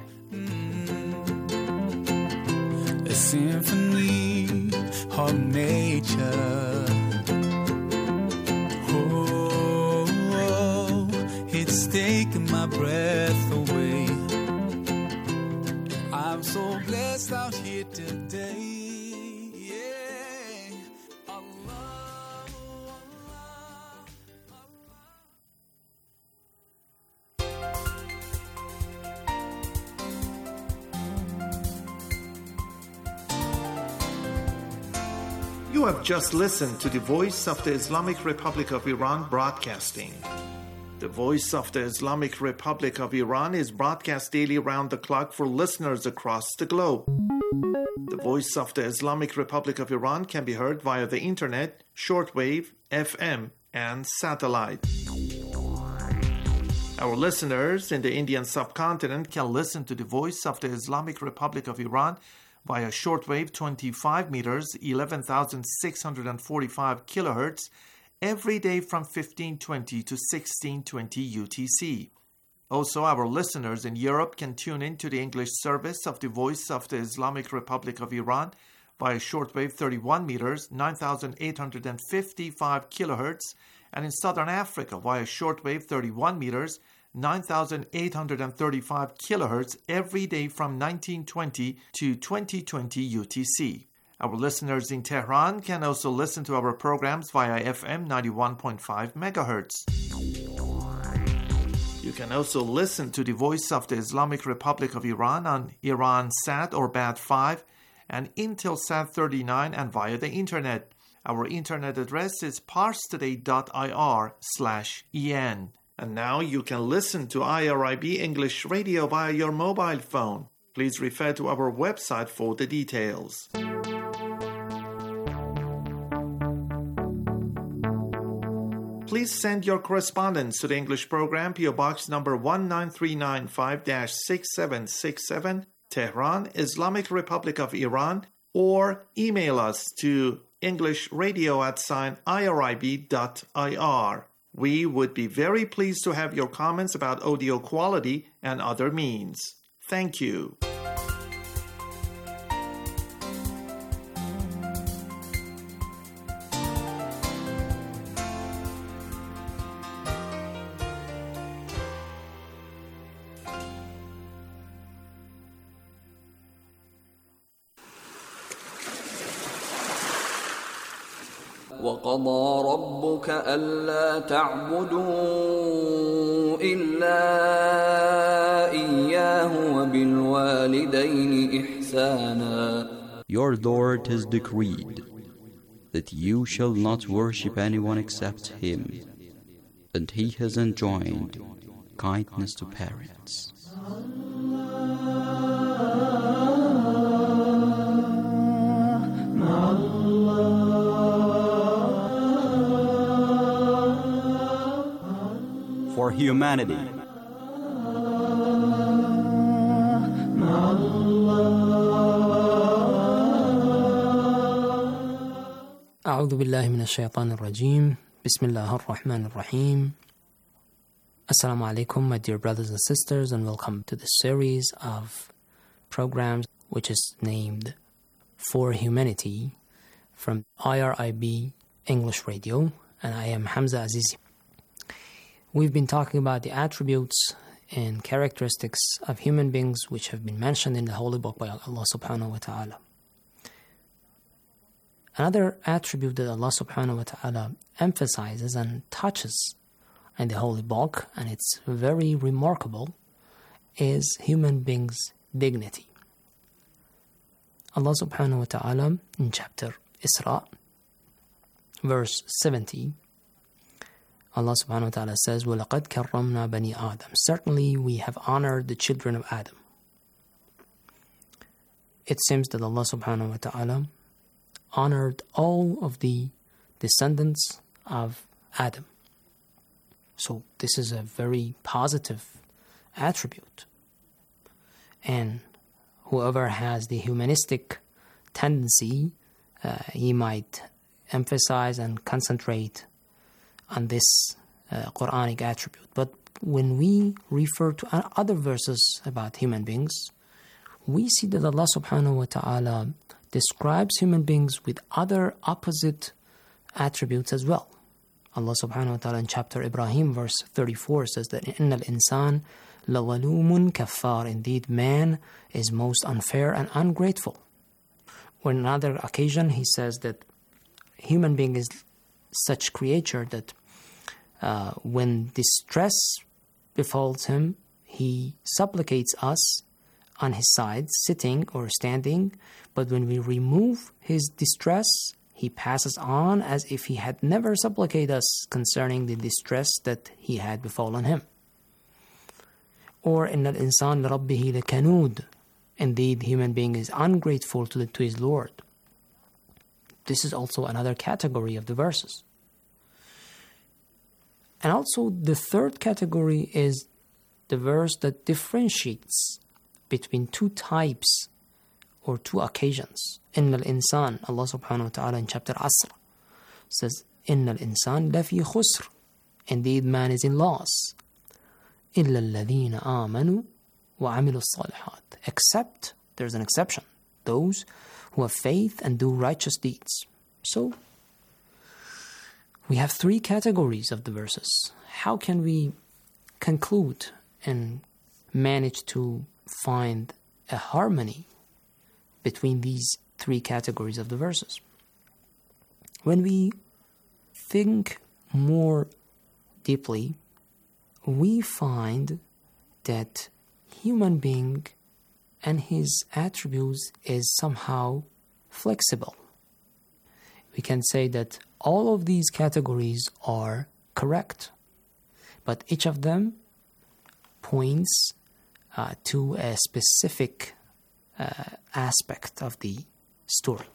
A symphony of nature. Oh, it's taking my breath away. I'm so blessed out here today. You have just listened to the Voice of the Islamic Republic of Iran broadcasting. The Voice of the Islamic Republic of Iran is broadcast daily round the clock for listeners across the globe. The Voice of the Islamic Republic of Iran can be heard via the internet, shortwave, F M, and satellite. Our listeners in the Indian subcontinent can listen to the Voice of the Islamic Republic of Iran via shortwave twenty-five meters, eleven thousand six hundred forty-five kilohertz, every day from fifteen twenty to sixteen twenty U T C. Also, our listeners in Europe can tune in to the English service of the Voice of the Islamic Republic of Iran via shortwave thirty-one meters, nine thousand eight hundred fifty-five kilohertz, and in Southern Africa via shortwave thirty-one meters, nine thousand eight hundred thirty-five kilohertz every day from nineteen twenty to twenty twenty U T C. Our listeners in Tehran can also listen to our programs via F M ninety-one point five megahertz. You can also listen to the Voice of the Islamic Republic of Iran on Iransat or B A D five and Intelsat thirty-nine and via the internet. Our internet address is parstoday.ir slash en. And now you can listen to I R I B English Radio via your mobile phone. Please refer to our website for the details. Please send your correspondence to the English program, P O Box number one nine three nine five dash six seven six seven, Tehran, Islamic Republic of Iran, or email us to englishradio at sign irib dot ir. We would be very pleased to have your comments about audio quality and other means. Thank you. وقضى ربك ألا تعبدوا إلا إياه وبالوالدين إحسانا. Your Lord has decreed that you shall not worship anyone except Him, and He has enjoined kindness to parents. For humanity, أعوذ بالله من الشيطان الرجيم بسم الله الرحمن الرحيم. Assalamu alaikum, my dear brothers and sisters, and welcome to the series of programs which is named For Humanity from I R I B English Radio, and I am Hamza Azizi. We've been talking about the attributes and characteristics of human beings which have been mentioned in the Holy Book by Allah subhanahu wa ta'ala. Another attribute that Allah subhanahu wa ta'ala emphasizes and touches in the Holy Book, and it's very remarkable, is human beings' dignity. Allah subhanahu wa ta'ala in chapter Isra, verse seventy, Allah subhanahu wa ta'ala says, وَلَقَدْ كَرَّمْنَا بَنِي آدَمَ. Certainly we have honored the children of Adam. It seems that Allah subhanahu wa ta'ala honored all of the descendants of Adam. So this is a very positive attribute. And whoever has the humanistic tendency, uh, he might emphasize and concentrate on this uh, Quranic attribute. But when we refer to other verses about human beings, we see that Allah subhanahu wa ta'ala describes human beings with other opposite attributes as well. Allah subhanahu wa ta'ala in chapter Ibrahim verse thirty-four says that إِنَّ الْإِنسَانَ لَظَلُومٌ كَفَّارٌ. Indeed, man is most unfair and ungrateful. On another occasion, he says that human being is such creature that uh, when distress befalls him, he supplicates us on his side, sitting or standing, but when we remove his distress, he passes on as if he had never supplicated us concerning the distress that he had befallen him. Or, إِنَّ الْإِنسَانَ لِرَبِّهِ لَكَنُودٌ. Indeed, human being is ungrateful to, the, to his Lord. This is also another category of the verses. And also the third category is the verse that differentiates between two types or two occasions. إِنَّ الْإِنسَانَ, Allah subhanahu wa ta'ala in chapter Asr says, إِنَّ الْإِنسَانَ لَفِي خُسْرٍ. Indeed, man is in loss. إِلَّا الَّذِينَ آمَنُوا وَعَمِلُوا الصَّالِحَاتِ. Except, there's an exception, those who have faith and do righteous deeds. So, we have three categories of the verses. How can we conclude and manage to find a harmony between these three categories of the verses? When we think more deeply, we find that human being and his attributes is somehow flexible. We can say that all of these categories are correct, but each of them points uh, to a specific uh, aspect of the story.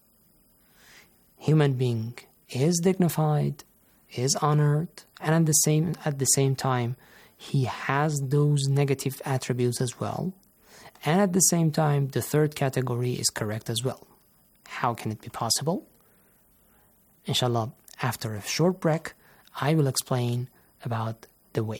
Human being is dignified, is honored, and at the same at the same time, he has those negative attributes as well. And at the same time, the third category is correct as well. How can it be possible? Inshallah, after a short break, I will explain about the way.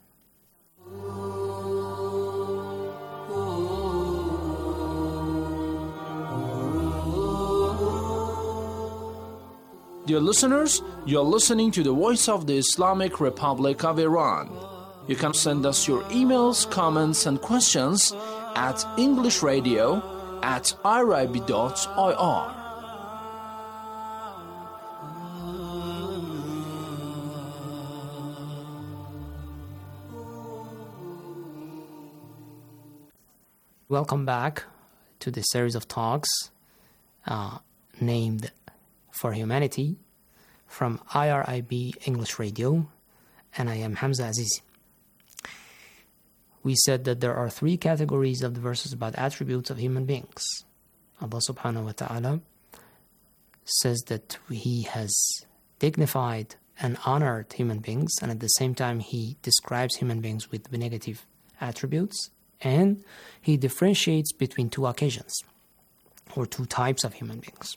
Dear listeners, you're listening to the Voice of the Islamic Republic of Iran. You can send us your emails, comments, and questions at englishradio at irib dot I R. Welcome back to this series of talks uh, named For Humanity from I R I B English Radio, and I am Hamza Azizi. We said that there are three categories of the verses about attributes of human beings. Allah subhanahu wa ta'ala says that He has dignified and honored human beings, and at the same time He describes human beings with negative attributes, and He differentiates between two occasions or two types of human beings.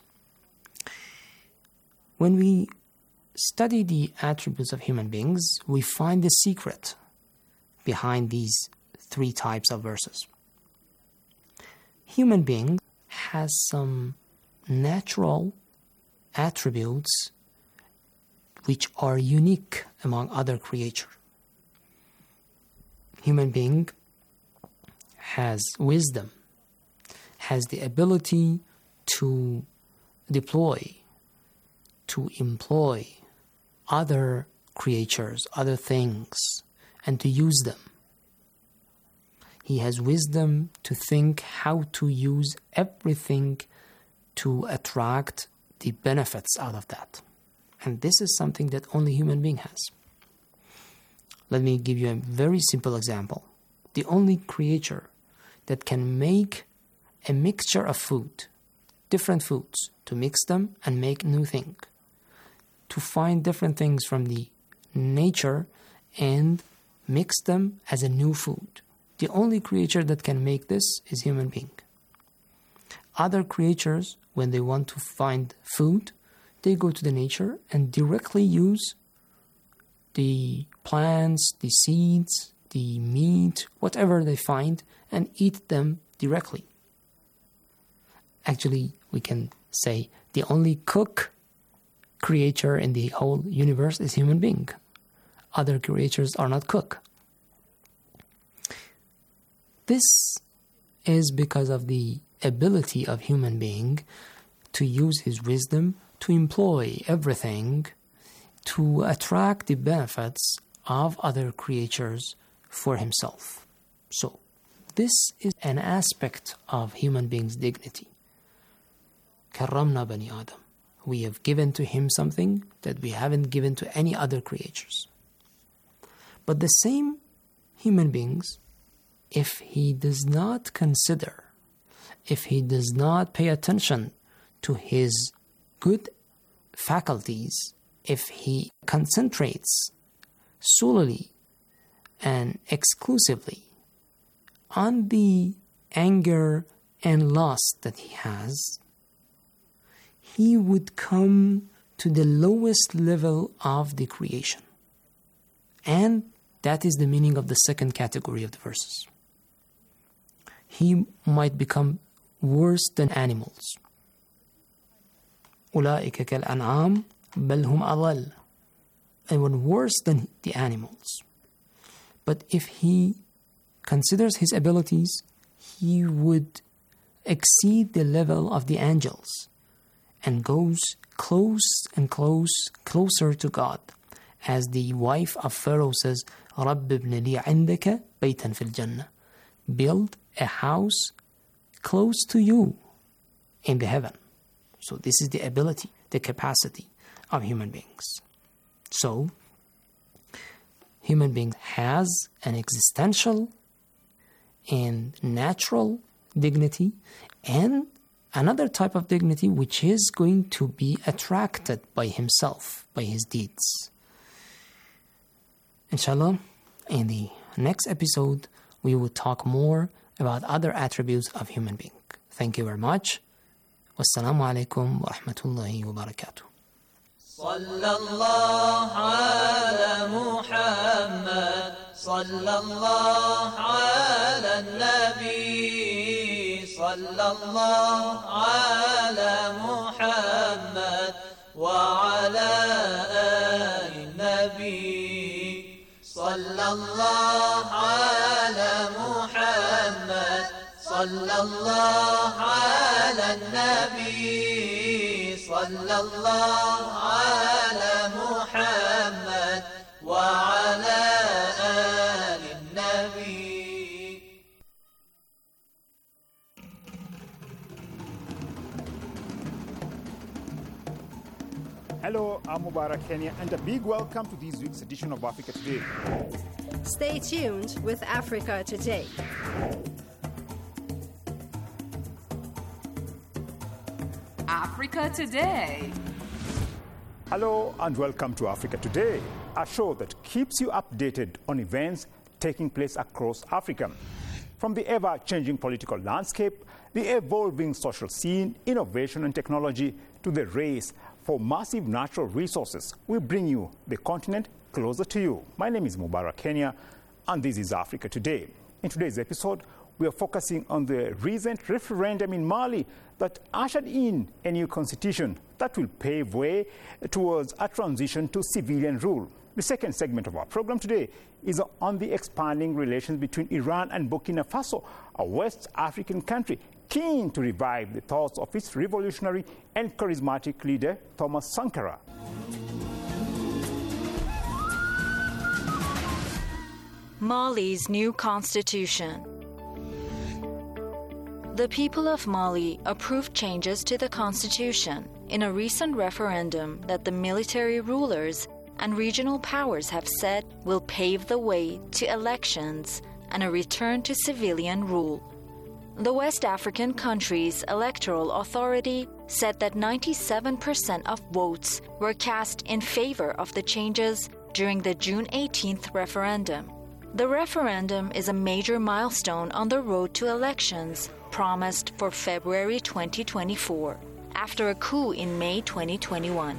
When we study the attributes of human beings, we find the secret behind these three types of verses. Human being has some natural attributes which are unique among other creatures. Human being has wisdom, has the ability to deploy, to employ other creatures, other things, and to use them. He has wisdom to think how to use everything to attract the benefits out of that. And this is something that only human being has. Let me give you a very simple example. The only creature that can make a mixture of food, different foods, to mix them and make new thing, to find different things from the nature and mix them as a new food. The only creature that can make this is human being. Other creatures, when they want to find food, they go to the nature and directly use the plants, the seeds, the meat, whatever they find, and eat them directly. Actually, we can say the only cook creature in the whole universe is human being. Other creatures are not cook. This is because of the ability of human being to use his wisdom to employ everything to attract the benefits of other creatures for himself. So, this is an aspect of human being's dignity. Karramna bani Adam. We have given to him something that we haven't given to any other creatures. But the same human beings, if he does not consider, if he does not pay attention to his good faculties, if he concentrates solely and exclusively on the anger and lust that he has, he would come to the lowest level of the creation. And that is the meaning of the second category of the verses. He might become worse than animals. أولئك كالأنعام بل هم أضل. And worse than the animals. But if he considers his abilities, he would exceed the level of the angels and goes close and close, closer to God. As the wife of Pharaoh says, رَبِّ ابْنِ لِي عِنْدَكَ بَيْتًا فِي الْجَنَّةِ. Build a house close to you in the heaven. So this is the ability, the capacity of human beings. So, human being has an existential and natural dignity and another type of dignity which is going to be attracted by himself, by his deeds. Inshallah, in the next episode, we will talk more about other attributes of human being. Thank you very much. Wassalamu alaikum wa rahmatullahi wa barakatuh. صلى الله على محمد صلى الله على النبي صلى الله على محمد وعلى آل النبي صلى الله على محمد صلى الله على النبي صلى الله على محمد وعلى I'm Mubarak Kenya, and a big welcome to this week's edition of Africa Today. Stay tuned with Africa Today. Africa Today. Hello and welcome to Africa Today, a show that keeps you updated on events taking place across Africa. From the ever-changing political landscape, the evolving social scene, innovation and technology, to the race for massive natural resources, we bring you the continent closer to you. My name is Mubarak Kenya, and this is Africa Today. In today's episode, we are focusing on the recent referendum in Mali that ushered in a new constitution that will pave way towards a transition to civilian rule. The second segment of our program today is on the expanding relations between Iran and Burkina Faso, a West African country keen to revive the thoughts of its revolutionary and charismatic leader, Thomas Sankara. Mali's new constitution. The people of Mali approved changes to the constitution in a recent referendum that the military rulers and regional powers have said will pave the way to elections and a return to civilian rule. The West African country's electoral authority said that ninety-seven percent of votes were cast in favor of the changes during the June eighteenth referendum. The referendum is a major milestone on the road to elections promised for February twenty twenty-four, after a coup in May twenty twenty-one.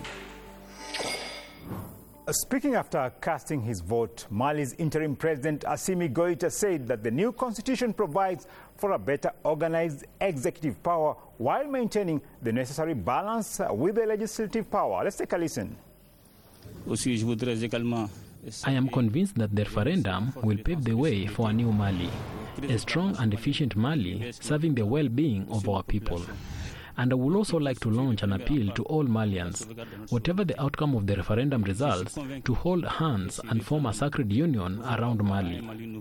Speaking after casting his vote, Mali's interim president Assimi Goïta said that the new constitution provides for a better organized executive power while maintaining the necessary balance with the legislative power. Let's take a listen. I am convinced that the referendum will pave the way for a new Mali, a strong and efficient Mali serving the well-being of our people. And I would also like to launch an appeal to all Malians, whatever the outcome of the referendum results, to hold hands and form a sacred union around Mali.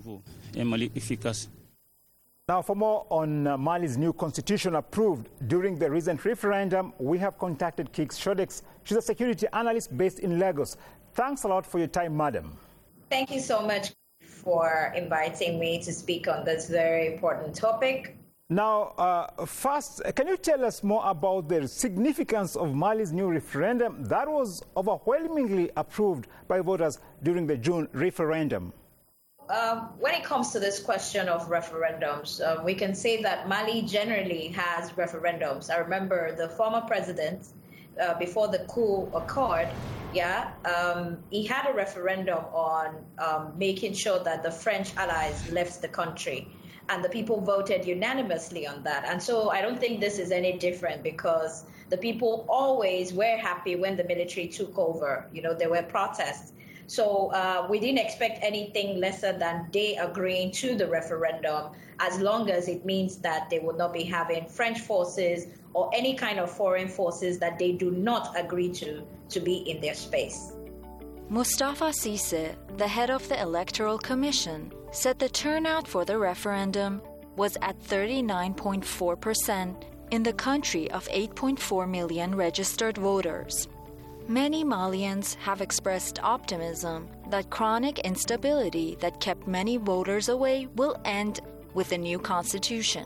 Now, for more on uh, Mali's new constitution approved during the recent referendum, we have contacted Kix Shodex. She's a security analyst based in Lagos. Thanks a lot for your time, madam. Thank you so much for inviting me to speak on this very important topic. Now, uh, first, can you tell us more about the significance of Mali's new referendum that was overwhelmingly approved by voters during the June referendum? Uh, when it comes to this question of referendums, uh, we can say that Mali generally has referendums. I remember the former president, uh, before the coup occurred, yeah, um, he had a referendum on um, making sure that the French allies left the country. And the people voted unanimously on that. And so I don't think this is any different, because the people always were happy when the military took over. You know, there were protests. So uh, we didn't expect anything lesser than they agreeing to the referendum, as long as it means that they would not be having French forces or any kind of foreign forces that they do not agree to, to be in their space. Mustafa Cisse, the head of the Electoral Commission, said the turnout for the referendum was at thirty-nine point four percent in the country of eight point four million registered voters. Many Malians have expressed optimism that chronic instability that kept many voters away will end with the new constitution.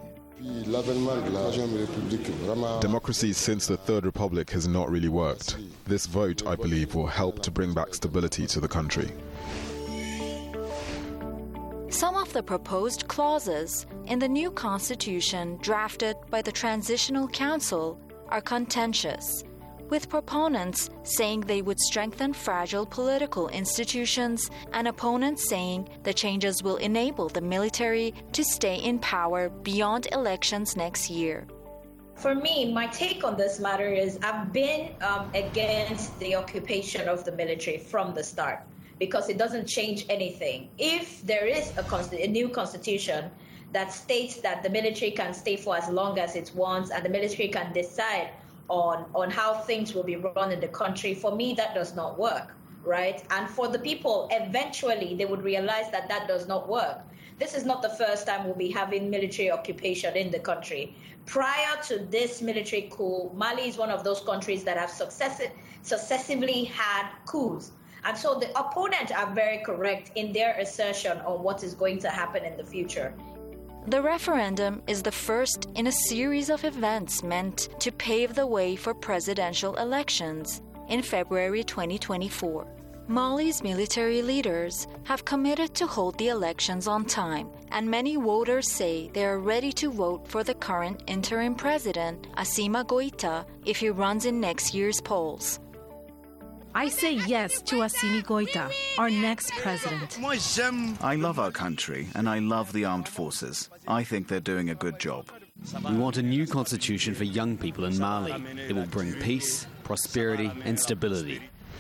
Democracy since the Third Republic has not really worked. This vote, I believe, will help to bring back stability to the country. Some of the proposed clauses in the new constitution drafted by the Transitional Council are contentious, with proponents saying they would strengthen fragile political institutions and opponents saying the changes will enable the military to stay in power beyond elections next year. For me, my take on this matter is I've been um, against the occupation of the military from the start, because it doesn't change anything. If there is a, consti- a new constitution that states that the military can stay for as long as it wants and the military can decide on, on how things will be run in the country, for me, that does not work, right? And for the people, eventually, they would realize that that does not work. This is not the first time we'll be having military occupation in the country. Prior to this military coup, Mali is one of those countries that have success- successively had coups. And so the opponents are very correct in their assertion on what is going to happen in the future. The referendum is the first in a series of events meant to pave the way for presidential elections in February twenty twenty-four. Mali's military leaders have committed to hold the elections on time, and many voters say they are ready to vote for the current interim president, Assimi Goïta, if he runs in next year's polls. I say yes to Assimi Goïta, our next president. I love our country and I love the armed forces. I think they're doing a good job. We want a new constitution for young people in Mali. It will bring peace, prosperity and stability.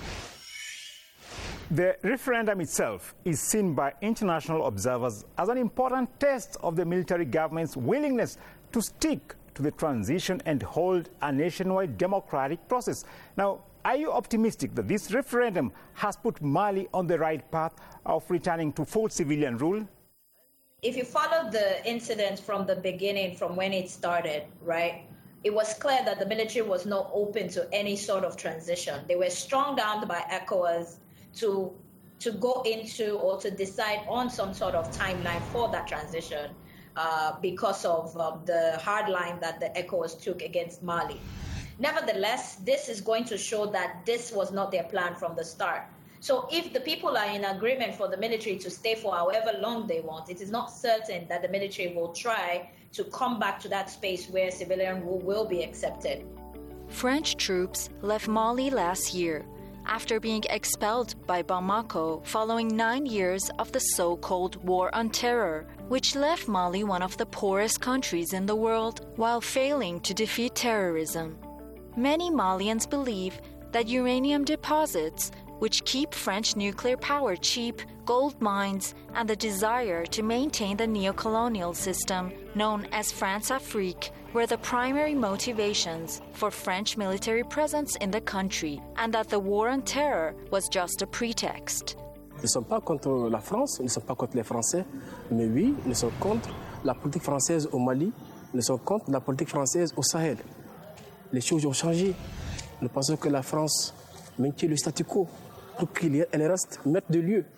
The referendum itself is seen by international observers as an important test of the military government's willingness to stick to the transition and hold a nationwide democratic process. Now, are you optimistic that this referendum has put Mali on the right path of returning to full civilian rule? If you follow the incident from the beginning, from when it started, right, it was clear that the military was not open to any sort of transition. They were strung down by ECOWAS to, to go into or to decide on some sort of timeline for that transition uh, because of um, the hard line that the ECOWAS took against Mali. Nevertheless, this is going to show that this was not their plan from the start. So if the people are in agreement for the military to stay for however long they want, it is not certain that the military will try to come back to that space where civilian rule will be accepted. French troops left Mali last year after being expelled by Bamako following nine years of the so-called War on Terror, which left Mali one of the poorest countries in the world while failing to defeat terrorism. Many Malians believe that uranium deposits, which keep French nuclear power cheap, gold mines, and the desire to maintain the neocolonial system known as France-Afrique were the primary motivations for French military presence in the country, and that the war on terror was just a pretext. Nous ne sommes pas contre la France, nous ne sommes pas contre les Français, mais oui, nous sommes contre la politique française au Mali, nous sommes contre la politique française au Sahel. Les choses ont changé. Nous pensons que la France maintient le statu quo pour qu'elle reste maître de lieu.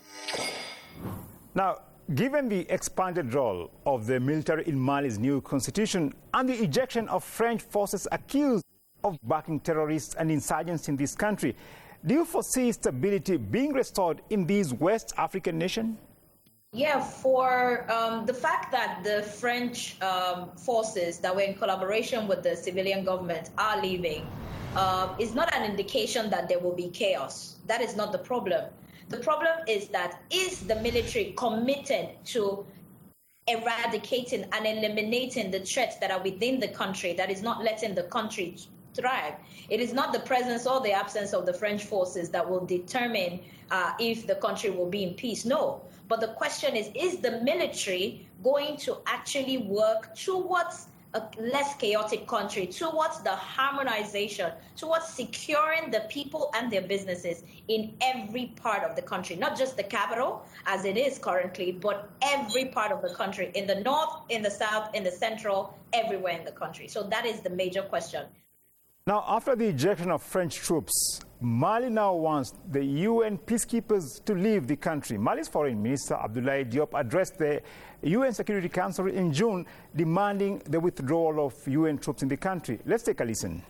Now, given the expanded role of the military in Mali's new constitution and the ejection of French forces accused of backing terrorists and insurgents in this country, do you foresee stability being restored in these West African nations? Yeah, for um, the fact that the French um, forces that were in collaboration with the civilian government are leaving uh, is not an indication that there will be chaos. That is not the problem. The problem is that is the military committed to eradicating and eliminating the threats that are within the country, that is not letting the country thrive. It is not the presence or the absence of the French forces that will determine uh, if the country will be in peace. No. But the question is, is the military going to actually work towards a less chaotic country, towards the harmonization, towards securing the people and their businesses in every part of the country, not just the capital as it is currently, but every part of the country, in the north, in the south, in the central, everywhere in the country. So that is the major question. Now, after the ejection of French troops, Mali now wants the U N peacekeepers to leave the country. Mali's Foreign Minister Abdoulaye Diop addressed the U N Security Council in June, demanding the withdrawal of U N troops in the country. Let's take a listen.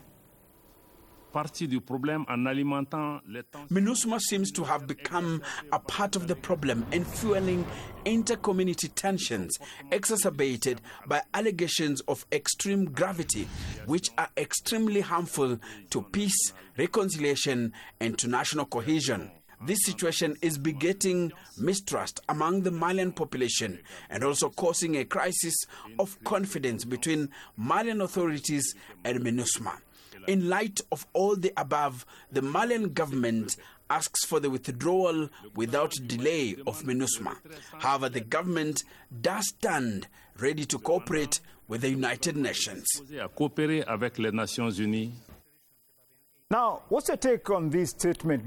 MINUSMA seems to have become a part of the problem and fueling inter-community tensions exacerbated by allegations of extreme gravity, which are extremely harmful to peace, reconciliation, and to national cohesion. This situation is begetting mistrust among the Malian population and also causing a crisis of confidence between Malian authorities and MINUSMA. In light of all the above, the Malian government asks for the withdrawal without delay of MINUSMA. However, the government does stand ready to cooperate with the United Nations. Now, what's your take on this statement